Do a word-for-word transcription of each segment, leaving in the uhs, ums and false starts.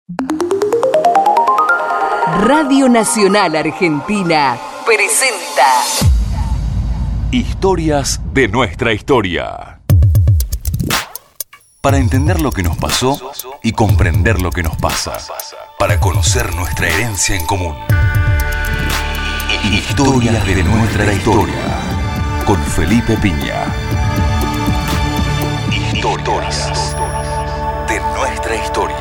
Radio Nacional Argentina presenta Historias de nuestra historia. Para entender lo que nos pasó y comprender lo que nos pasa. Para conocer nuestra herencia en común. Historias de nuestra historia. Con Felipe Piña. Historias de nuestra historia.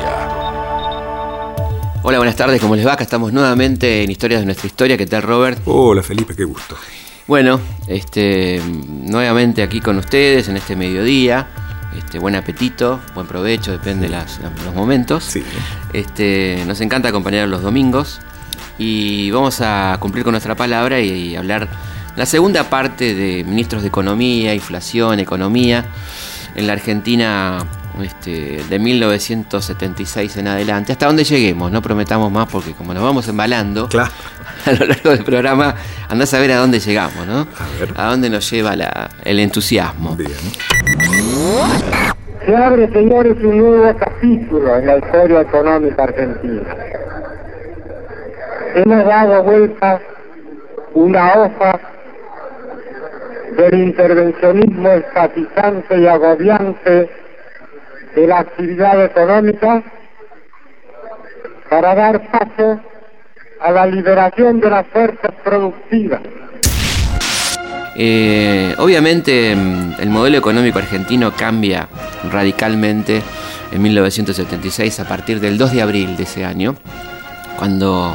Hola, buenas tardes, ¿cómo les va? Acá estamos nuevamente en Historias de nuestra historia. ¿Qué tal, Robert? Hola, Felipe, qué gusto. Bueno, este, nuevamente aquí con ustedes en este mediodía. Este, buen apetito, buen provecho, depende de las, los momentos. Sí. Este, nos encanta acompañar los domingos y vamos a cumplir con nuestra palabra y, y hablar la segunda parte de ministros de Economía, Inflación, Economía en la Argentina este, de mil novecientos setenta y seis en adelante, hasta donde lleguemos. No prometamos más porque como nos vamos embalando claro. a lo largo del programa, andás a ver a dónde llegamos, ¿no? A ver. A dónde nos lleva la, el entusiasmo. Bien. Se abre, señores, un nuevo capítulo en la historia económica argentina. Hemos dado vuelta una hoja del intervencionismo estatizante y agobiante de la actividad económica para dar paso a la liberación de las fuerzas productivas. Eh, obviamente el modelo económico argentino cambia radicalmente en mil novecientos setenta y seis a partir del dos de abril de ese año, cuando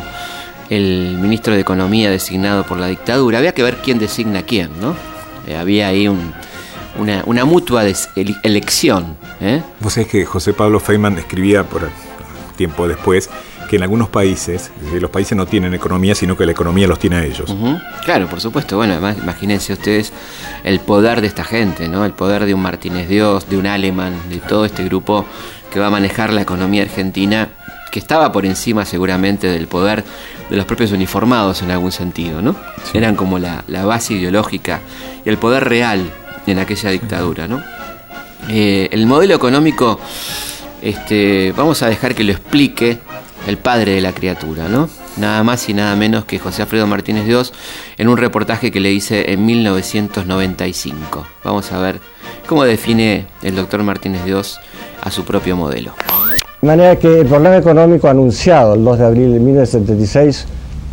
el ministro de Economía designado por la dictadura, había que ver quién designa a quién, ¿no? Eh, había ahí un, una, una mutua des- ele- elección. ¿eh? Vos sabés que José Pablo Feynman escribía por tiempo después que en algunos países, los países no tienen economía, sino que la economía los tiene a ellos. Uh-huh. Claro, por supuesto. Bueno, además, imagínense ustedes el poder de esta gente, ¿no? El poder de un Martínez Dios, de un Alemán, de todo este grupo que va a manejar la economía argentina, que estaba por encima seguramente del poder de los propios uniformados en algún sentido, ¿no? Sí. Eran como la, la base ideológica y el poder real en aquella dictadura, ¿no? Eh, el modelo económico, este, vamos a dejar que lo explique el padre de la criatura, ¿no? Nada más y nada menos que José Alfredo Martínez Dios en un reportaje que le hice en mil novecientos noventa y cinco. Vamos a ver cómo define el doctor Martínez Dios a su propio modelo. De manera que el programa económico anunciado el dos de abril de mil novecientos setenta y seis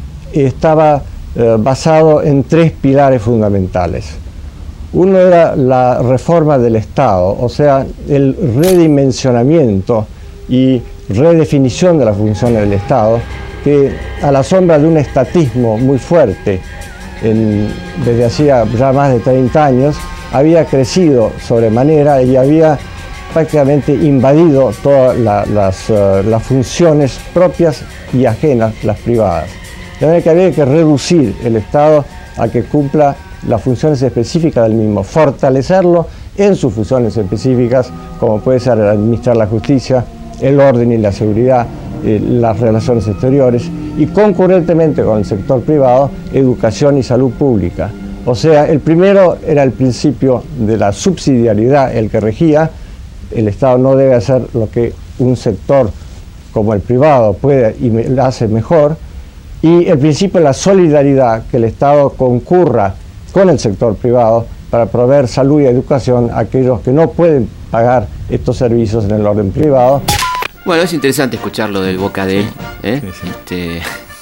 estaba eh, basado en tres pilares fundamentales. Uno era la reforma del Estado, o sea, el redimensionamiento y redefinición de las funciones del Estado, que a la sombra de un estatismo muy fuerte en, desde hacía ya más de treinta años, había crecido sobremanera y había prácticamente invadido todas la, las, uh, las funciones propias y ajenas, las privadas. De manera que había que reducir el Estado a que cumpla las funciones específicas del mismo, fortalecerlo en sus funciones específicas, como puede ser administrar la justicia, el orden y la seguridad, eh, las relaciones exteriores y concurrentemente con el sector privado, educación y salud pública. O sea, el primero era el principio de la subsidiariedad, el que regía. El Estado no debe hacer lo que un sector como el privado puede y me, lo hace mejor. Y el principio de la solidaridad, que el Estado concurra con el sector privado para proveer salud y educación a aquellos que no pueden pagar estos servicios en el orden privado. Bueno, es interesante escucharlo del boca de él, ¿eh? Sí, sí. Este,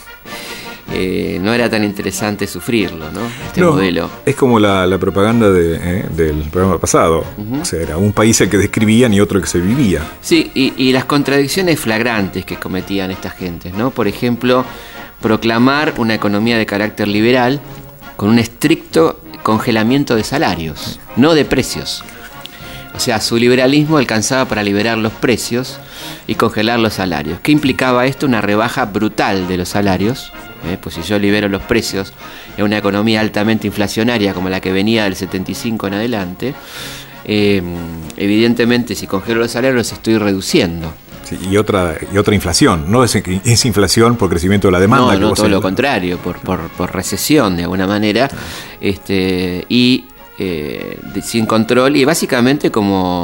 eh, no era tan interesante sufrirlo, ¿no? Este no, modelo. Es como la, la propaganda de, eh, del programa pasado. Uh-huh. O sea, era un país el que describían y otro el que se vivía. Sí, y, y las contradicciones flagrantes que cometían estas gentes, ¿no? Por ejemplo, proclamar una economía de carácter liberal con un estricto congelamiento de salarios, no de precios. O sea, su liberalismo alcanzaba para liberar los precios y congelar los salarios. ¿Qué implicaba esto? Una rebaja brutal de los salarios. ¿eh? Pues si yo libero los precios en una economía altamente inflacionaria como la que venía del setenta y cinco en adelante, eh, evidentemente si congelo los salarios los estoy reduciendo. Sí, y otra y otra inflación, no es, es inflación por crecimiento de la demanda. No, que no, vos todo en... lo contrario, por, por, por recesión de alguna manera, este, y eh, de, sin control, y básicamente como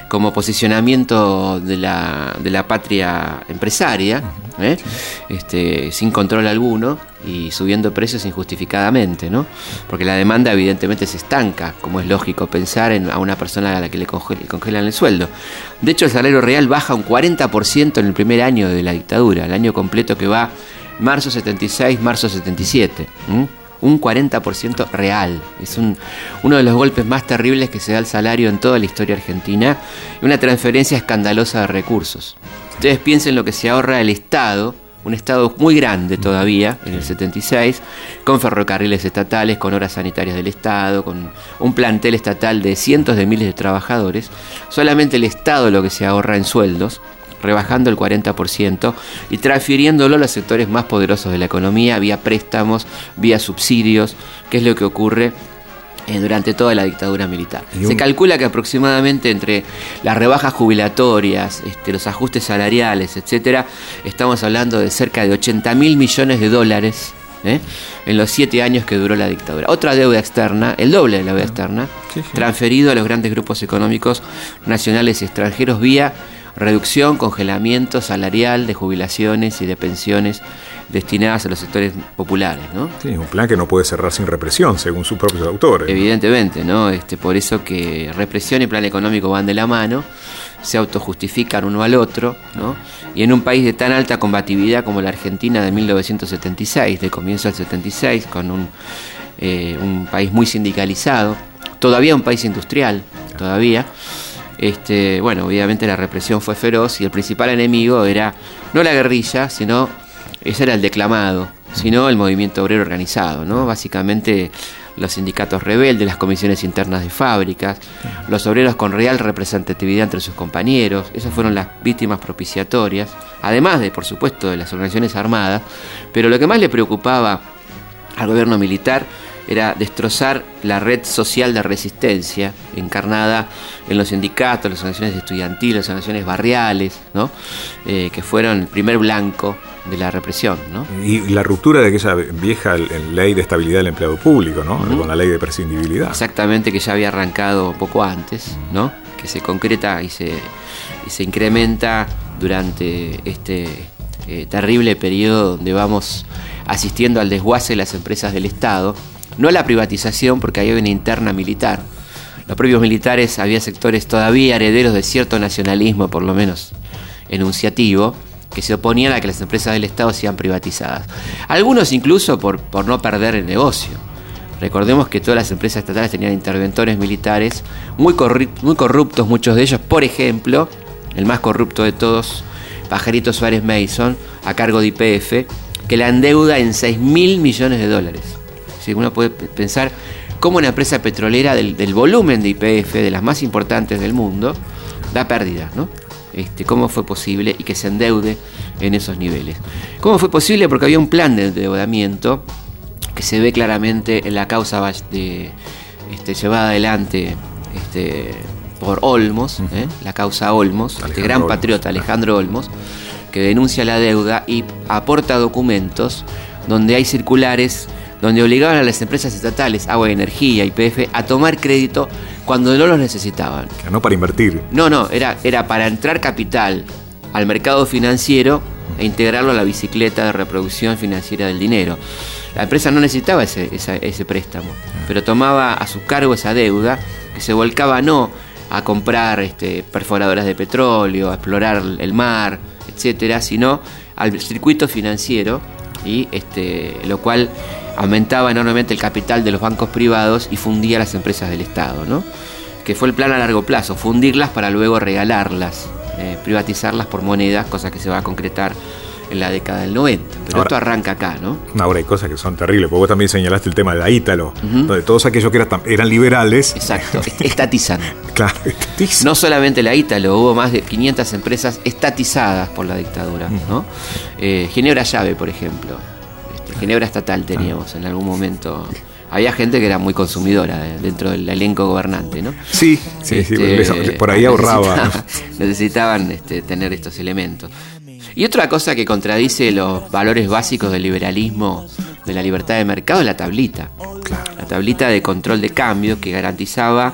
como posicionamiento de la, de la patria empresaria, ¿eh? este, sin control alguno y subiendo precios injustificadamente, ¿no? Porque la demanda evidentemente se estanca, como es lógico pensar en a una persona a la que le congelan el sueldo. De hecho, el salario real baja un cuarenta por ciento en el primer año de la dictadura, el año completo que va marzo setenta y seis, marzo setenta y siete. ¿Mm? Un cuarenta por ciento real. Es un, uno de los golpes más terribles que se da al salario en toda la historia argentina y una transferencia escandalosa de recursos. Ustedes piensen lo que se ahorra el Estado, un Estado muy grande todavía, en el setenta y seis, con ferrocarriles estatales, con obras sanitarias del Estado, con un plantel estatal de cientos de miles de trabajadores. Solamente el Estado lo que se ahorra en sueldos, rebajando el cuarenta por ciento y transfiriéndolo a los sectores más poderosos de la economía vía préstamos, vía subsidios, que es lo que ocurre eh, durante toda la dictadura militar. Un... Se calcula que aproximadamente entre las rebajas jubilatorias, este, los ajustes salariales, etcétera, estamos hablando de cerca de ochenta mil millones de dólares ¿eh? en los siete años que duró la dictadura. Otra deuda externa, el doble de la deuda externa, sí, sí. transferido a los grandes grupos económicos nacionales y extranjeros vía reducción, congelamiento salarial de jubilaciones y de pensiones destinadas a los sectores populares, ¿no? Sí, un plan que no puede cerrar sin represión, según sus propios autores. Evidentemente, ¿no? Este, por eso que represión y plan económico van de la mano, se autojustifican uno al otro, ¿no? Y en un país de tan alta combatividad como la Argentina de mil novecientos setenta y seis, de comienzo del setenta y seis, con un, eh, un país muy sindicalizado, todavía un país industrial, todavía. Este, bueno, obviamente la represión fue feroz y el principal enemigo era no la guerrilla, sino ese era el declamado, sino el movimiento obrero organizado, ¿no? Básicamente los sindicatos rebeldes, las comisiones internas de fábricas, los obreros con real representatividad entre sus compañeros, esas fueron las víctimas propiciatorias, además de, por supuesto, de las organizaciones armadas, pero lo que más le preocupaba al gobierno militar era destrozar la red social de resistencia encarnada en los sindicatos, las organizaciones estudiantiles, las organizaciones barriales, ¿no? Eh, que fueron el primer blanco de la represión, ¿no? Y la ruptura de aquella vieja ley de estabilidad del empleado público, ¿no? Uh-huh. Con la ley de prescindibilidad. Exactamente, que ya había arrancado poco antes, ¿no? Que se concreta y se, y se incrementa durante este eh, terrible periodo donde vamos asistiendo al desguace de las empresas del Estado. No a la privatización, porque había una interna militar. Los propios militares, había sectores todavía herederos de cierto nacionalismo, por lo menos enunciativo, que se oponían a que las empresas del Estado sean privatizadas. Algunos incluso por, por no perder el negocio. Recordemos que todas las empresas estatales tenían interventores militares muy, corri- muy corruptos, muchos de ellos. Por ejemplo, el más corrupto de todos, Pajarito Suárez Mason, a cargo de Y P F, que la endeuda en seis mil millones de dólares. Si uno puede pensar cómo una empresa petrolera del, del volumen de Y P F, de las más importantes del mundo, da pérdidas, ¿no? Este, ¿Cómo fue posible y que se endeude en esos niveles? ¿Cómo fue posible? Porque había un plan de endeudamiento que se ve claramente en la causa de, este, llevada adelante este, por Olmos, ¿eh? la causa Olmos, este gran Olmos. patriota Alejandro Olmos, que denuncia la deuda y aporta documentos donde hay circulares donde obligaban a las empresas estatales, Agua y Energía, Y P F, a tomar crédito cuando no los necesitaban. No para invertir. No, no, era, era para entrar capital al mercado financiero e integrarlo a la bicicleta de reproducción financiera del dinero. La empresa no necesitaba ese, ese, ese préstamo, pero tomaba a su cargo esa deuda que se volcaba no a comprar este, perforadoras de petróleo, a explorar el mar, etcétera, sino al circuito financiero, y este, lo cual aumentaba enormemente el capital de los bancos privados y fundía las empresas del Estado, ¿no? Que fue el plan a largo plazo, fundirlas para luego regalarlas, eh, privatizarlas por monedas, cosa que se va a concretar en la década del noventa. Pero ahora, esto arranca acá, ¿no? Ahora hay cosas que son terribles, porque vos también señalaste el tema de la Ítalo, uh-huh. donde todos aquellos que eran, eran liberales... Exacto, estatizan. Claro, estatizan. No solamente la Ítalo, hubo más de quinientas empresas estatizadas por la dictadura, uh-huh. ¿no? Eh, Ginebra Llave, por ejemplo. Ginebra Estatal teníamos en algún momento. Había gente que era muy consumidora dentro del elenco gobernante, ¿no? Sí, sí, este, sí, por ahí ahorraba. Necesitaban, necesitaban este, tener estos elementos. Y otra cosa que contradice los valores básicos del liberalismo, de la libertad de mercado, es la tablita. Claro. La tablita de control de cambio que garantizaba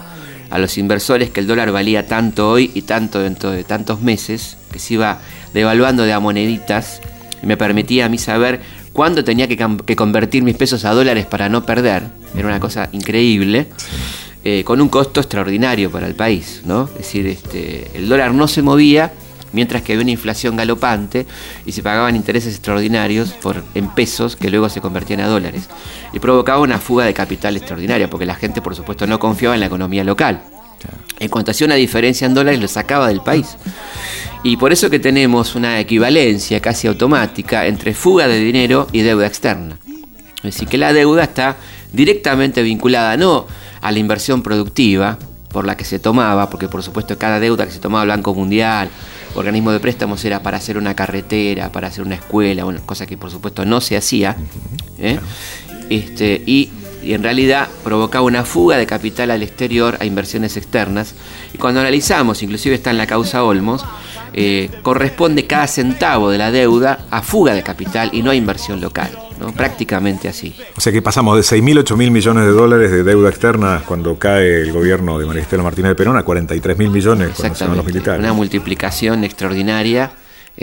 a los inversores que el dólar valía tanto hoy y tanto dentro de tantos meses, que se iba devaluando de a moneditas, y me permitía a mí saber cuándo tenía que, que convertir mis pesos a dólares para no perder. Era una cosa increíble, eh, con un costo extraordinario para el país, ¿no? Es decir, este, el dólar no se movía, mientras que había una inflación galopante y se pagaban intereses extraordinarios por, en pesos que luego se convertían a dólares. Y provocaba una fuga de capital extraordinaria, porque la gente, por supuesto, no confiaba en la economía local. En cuanto hacía una diferencia en dólares, lo sacaba del país. Y por eso que tenemos una equivalencia casi automática entre fuga de dinero y deuda externa. Es decir, que la deuda está directamente vinculada no a la inversión productiva por la que se tomaba, porque por supuesto cada deuda que se tomaba el Banco Mundial, organismo de préstamos, era para hacer una carretera, para hacer una escuela, bueno, cosa que por supuesto no se hacía, ¿eh? este, y, y en realidad provocaba una fuga de capital al exterior a inversiones externas. Y cuando analizamos, inclusive está en la causa Olmos, eh, corresponde cada centavo de la deuda a fuga de capital y no a inversión local, ¿no? Prácticamente así. O sea que pasamos de seis mil, ocho mil millones de dólares de deuda externa cuando cae el gobierno de María Estela Martínez de Perón a cuarenta y tres mil millones cuando se van los militares. Una multiplicación extraordinaria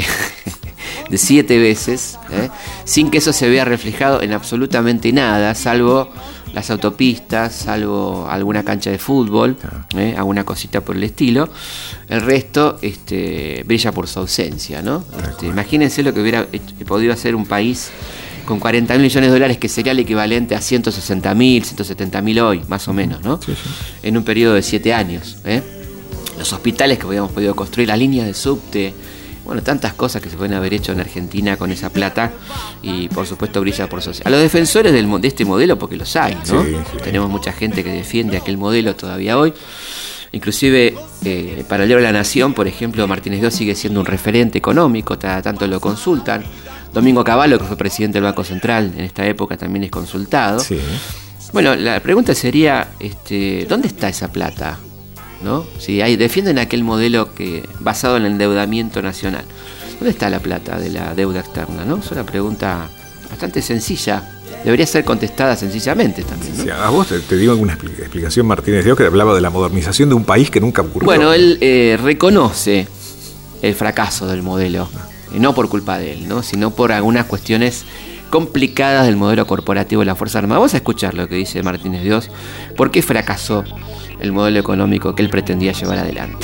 de siete veces, ¿eh? sin que eso se vea reflejado en absolutamente nada, salvo las autopistas, salvo alguna cancha de fútbol, ¿eh? alguna cosita por el estilo. El resto este, brilla por su ausencia, ¿no? Este, imagínense lo que hubiera podido hacer un país con cuarenta mil millones de dólares, que sería el equivalente a ciento sesenta mil, ciento setenta mil hoy, más o menos, ¿no? Sí, sí. En un periodo de siete años, ¿eh? Los hospitales que habíamos podido construir, las líneas de subte, bueno, tantas cosas que se pueden haber hecho en Argentina con esa plata, y por supuesto brilla por su... A los defensores del, de este modelo, porque los hay, ¿no? Sí, sí. Tenemos mucha gente que defiende aquel modelo todavía hoy. Inclusive eh, para el diario La Nación, por ejemplo, Martínez Dios sigue siendo un referente económico, tanto lo consultan. Domingo Cavallo, que fue presidente del Banco Central en esta época, también es consultado. Sí. Bueno, la pregunta sería, este, ¿dónde está esa plata? ¿No? Si hay, defienden aquel modelo que basado en el endeudamiento nacional. ¿Dónde está la plata de la deuda externa? ¿No? Es una pregunta bastante sencilla. Debería ser contestada sencillamente también, ¿no? Sí, a vos te, te digo alguna explicación, Martínez Dios, que hablaba de la modernización de un país que nunca ocurrió. Bueno, él eh, reconoce el fracaso del modelo, y no por culpa de él, ¿no? Sino por algunas cuestiones complicadas del modelo corporativo de la Fuerza Armada. Vamos a escuchar lo que dice Martínez Dios. ¿Por qué fracasó el modelo económico que él pretendía llevar adelante?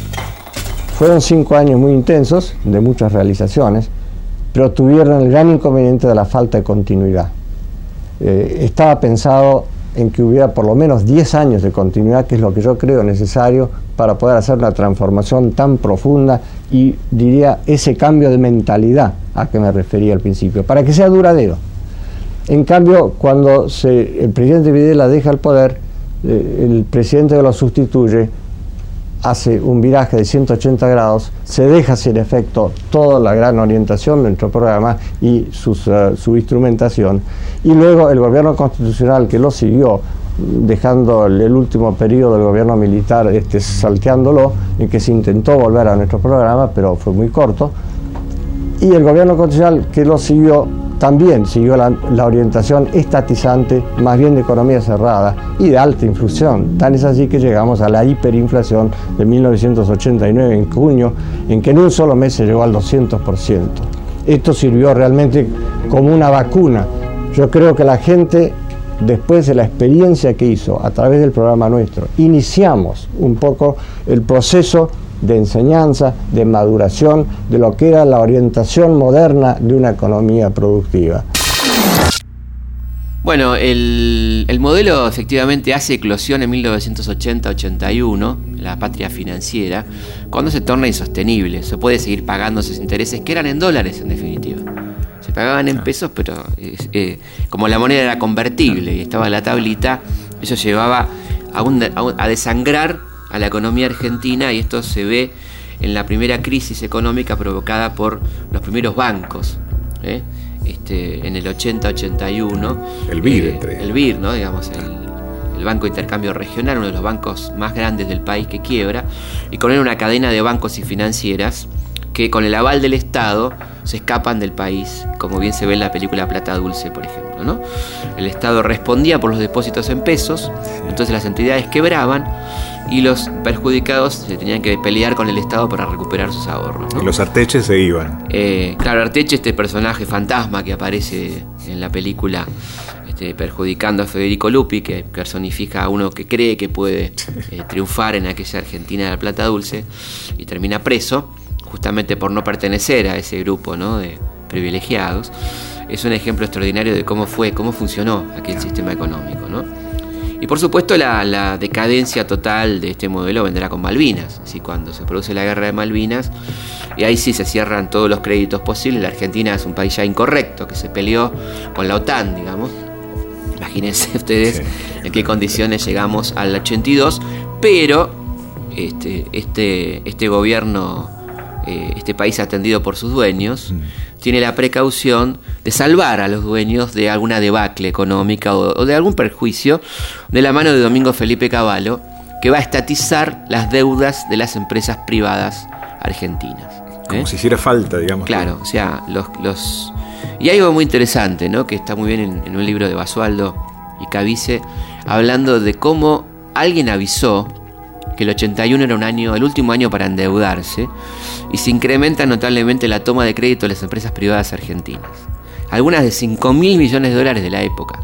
Fueron cinco años muy intensos, de muchas realizaciones, pero tuvieron el gran inconveniente de la falta de continuidad. Eh, estaba pensado en que hubiera por lo menos diez años de continuidad, que es lo que yo creo necesario para poder hacer una transformación tan profunda y, diría, ese cambio de mentalidad a que me refería al principio, para que sea duradero. En cambio, cuando se, el presidente Videla deja el poder, eh, el presidente que lo sustituye hace un viraje de ciento ochenta grados, se deja sin efecto toda la gran orientación de nuestro programa y sus, uh, su instrumentación, y luego el gobierno constitucional que lo siguió, dejando el, el último periodo del gobierno militar este, salteándolo, en que se intentó volver a nuestro programa, pero fue muy corto, y el gobierno constitucional que lo siguió también siguió la, la orientación estatizante, más bien de economía cerrada y de alta inflación. Tan es así que llegamos a la hiperinflación de mil novecientos ochenta y nueve en junio, en que en un solo mes se llegó al doscientos por ciento. Esto sirvió realmente como una vacuna. Yo creo que la gente, después de la experiencia que hizo a través del programa nuestro, iniciamos un poco el proceso de enseñanza, de maduración, de lo que era la orientación moderna de una economía productiva. Bueno, el, el modelo efectivamente hace eclosión en mil novecientos ochenta ochenta y uno, la patria financiera, cuando se torna insostenible. Se puede seguir pagando esos intereses, que eran en dólares en definitiva. Se pagaban en pesos, pero eh, eh, como la moneda era convertible y estaba la tablita, eso llevaba a, un, a, un, a desangrar a la economía argentina, y esto se ve en la primera crisis económica provocada por los primeros bancos, ¿eh? este, en el ochenta ochenta y uno. El B I R, eh, entre el B I R, ¿no? Digamos, el, el Banco de Intercambio Regional, uno de los bancos más grandes del país, que quiebra, y con él una cadena de bancos y financieras que con el aval del Estado se escapan del país, como bien se ve en la película Plata Dulce, por ejemplo, ¿no? El Estado respondía por los depósitos en pesos, entonces las entidades quebraban y los perjudicados se tenían que pelear con el Estado para recuperar sus ahorros, ¿no? Y los Arteches se iban. Eh, claro, Arteche, este personaje fantasma que aparece en la película, este, perjudicando a Federico Lupi, que personifica a uno que cree que puede eh, triunfar en aquella Argentina de la Plata Dulce, y termina preso justamente por no pertenecer a ese grupo, ¿no?, de privilegiados. Es un ejemplo extraordinario de cómo fue, cómo funcionó aquel sistema económico, ¿no? Y por supuesto la, la decadencia total de este modelo vendrá con Malvinas. Así, cuando se produce la guerra de Malvinas, y ahí sí se cierran todos los créditos posibles. La Argentina es un país ya incorrecto, que se peleó con la OTAN, digamos. Imagínense ustedes sí. en qué condiciones llegamos al ochenta y dos, pero este, este, este gobierno, eh, este país atendido por sus dueños, mm. tiene la precaución de salvar a los dueños de alguna debacle económica o, o de algún perjuicio, de la mano de Domingo Felipe Cavallo, que va a estatizar las deudas de las empresas privadas argentinas. Como ¿eh? si hiciera falta, digamos. Claro, o sea, los... los y hay algo muy interesante, ¿no?, que está muy bien en, en un libro de Basualdo y Cavice, hablando de cómo alguien avisó que el ochenta y uno era un año, el último año para endeudarse, y se incrementa notablemente la toma de crédito de las empresas privadas argentinas, algunas de cinco mil millones de dólares de la época,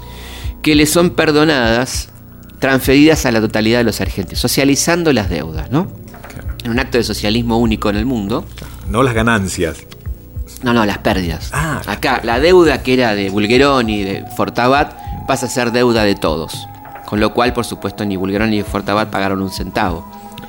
que le son perdonadas, transferidas a la totalidad de los argentinos, socializando las deudas, ¿no? Claro. En un acto de socialismo único en el mundo. Claro. No las ganancias. No, no, las pérdidas. Ah, Acá, la deuda que era de Bulgeroni y de Fortabat pasa a ser deuda de todos. Con lo cual, por supuesto, ni Bulgeroni ni Fortabat pagaron un centavo.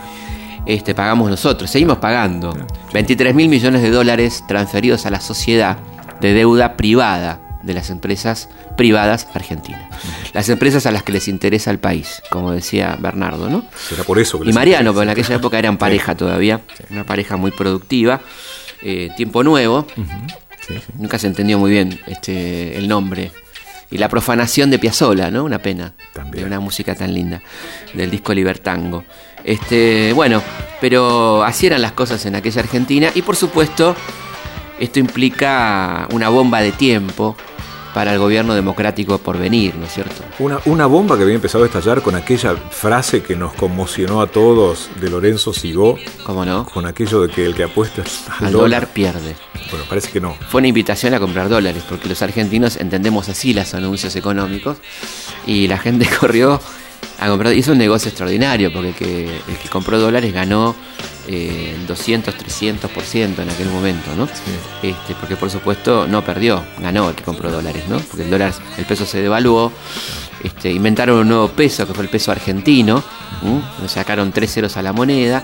Este, pagamos nosotros, seguimos pagando. veintitrés mil millones de dólares transferidos a la sociedad de deuda privada de las empresas privadas argentinas. Las empresas a las que les interesa el país, como decía Bernardo, ¿no? Será por eso que y Mariano, porque en aquella época eran pareja todavía, una pareja muy productiva. Eh, tiempo Nuevo, uh-huh. sí, sí. Nunca se entendió muy bien este, el nombre. Y la profanación de Piazzolla, ¿no? Una pena. También. De una música tan linda, del disco Libertango. Este, bueno, pero así eran las cosas en aquella Argentina. Y por supuesto, esto implica una bomba de tiempo para el gobierno democrático por venir, ¿no es cierto? Una, una bomba que había empezado a estallar con aquella frase que nos conmocionó a todos de Lorenzo Sigó. ¿Cómo no? Con aquello de que el que apuesta al, al dólar, dólar pierde. Bueno, parece que no. Fue una invitación a comprar dólares, porque los argentinos entendemos así los anuncios económicos, y la gente corrió a comprar. Hizo un negocio extraordinario, porque el que, el que compró dólares ganó eh, doscientos, trescientos por ciento en aquel momento, ¿no? Sí. Este, porque por supuesto no perdió, ganó el que compró dólares, ¿no? Porque el dólar, el peso se devaluó. Este, inventaron un nuevo peso, que fue el peso argentino. ¿Mm? Sacaron tres ceros a la moneda.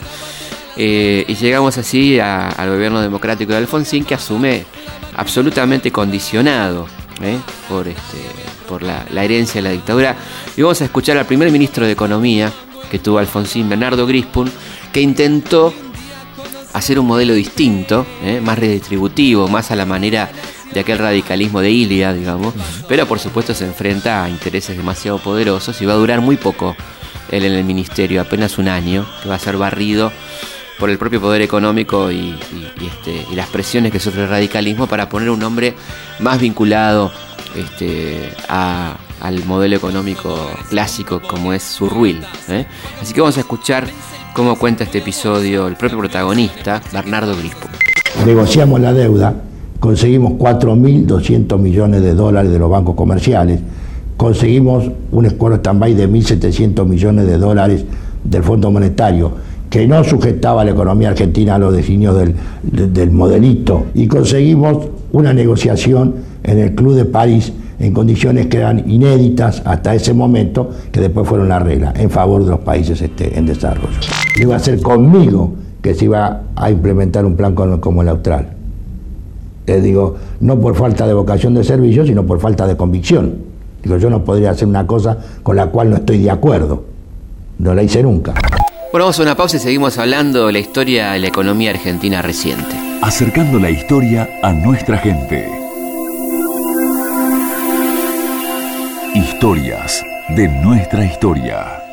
Eh, y llegamos así a, al gobierno democrático de Alfonsín, que asume absolutamente condicionado ¿eh? por, este, por la, la herencia de la dictadura. Y vamos a escuchar al primer ministro de Economía que tuvo Alfonsín, Bernardo Grispun, que intentó hacer un modelo distinto, ¿eh? más redistributivo, más a la manera de aquel radicalismo de Ilia, digamos, pero por supuesto se enfrenta a intereses demasiado poderosos y va a durar muy poco él en el ministerio, apenas un año, que va a ser barrido por el propio poder económico y, y, y, este, y las presiones que sufre el radicalismo para poner un hombre más vinculado este, a, al modelo económico clásico como es Surruil. ¿eh? Así que vamos a escuchar cómo cuenta este episodio el propio protagonista, Bernardo Grispun. Negociamos la deuda, conseguimos cuatro mil doscientos millones de dólares de los bancos comerciales, conseguimos un escudo stand-by de mil setecientos millones de dólares del Fondo Monetario, que no sujetaba a la economía argentina a los designios del, del, del modelito, y conseguimos una negociación en el Club de París en condiciones que eran inéditas hasta ese momento, que después fueron la regla, en favor de los países este, en desarrollo. Iba a ser conmigo que se iba a implementar un plan como, como el Austral. Les digo, no por falta de vocación de servicio, sino por falta de convicción. Digo, yo no podría hacer una cosa con la cual no estoy de acuerdo. No la hice nunca. Bueno, vamos a una pausa y seguimos hablando de la historia de la economía argentina reciente. Acercando la historia a nuestra gente. Historias de nuestra historia.